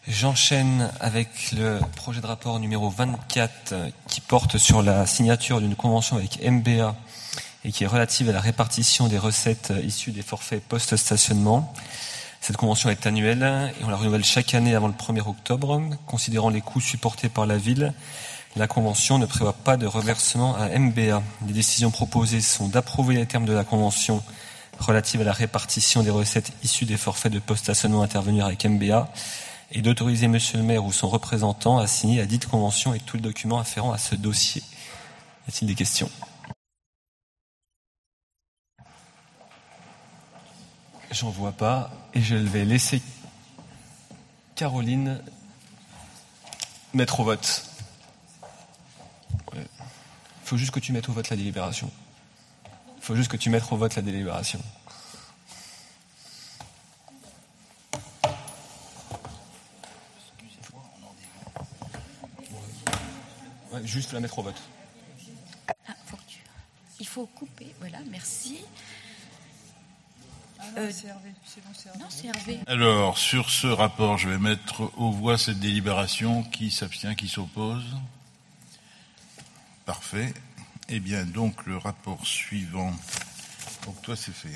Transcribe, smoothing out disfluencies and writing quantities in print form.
J'enchaîne avec le projet de rapport numéro 24 qui porte sur la signature d'une convention avec MBA et qui est relative à la répartition des recettes issues des forfaits post-stationnement. Cette convention est annuelle et on la renouvelle chaque année avant le 1er octobre. Considérant les coûts supportés par la ville, la convention ne prévoit pas de reversement à MBA. Les décisions proposées sont d'approuver les termes de la convention relative à la répartition des recettes issues des forfaits de post-stationnement intervenus avec MBA et d'autoriser monsieur le maire ou son représentant à signer la dite convention et tous les documents afférents à ce dossier. Y a-t-il des questions ? J'en vois pas et je vais laisser Caroline mettre au vote. Il faut juste que tu mettes au vote la délibération. Il faut juste que tu mettes au vote la délibération. Ouais, juste la mettre au vote. Ah, il faut couper, voilà, merci. C'est Hervé. Non, c'est Hervé. Alors, sur ce rapport, je vais mettre aux voix cette délibération. Qui s'abstient, qui s'oppose ? Parfait. Eh bien, donc, le rapport suivant. Donc, toi, c'est fait, hein ?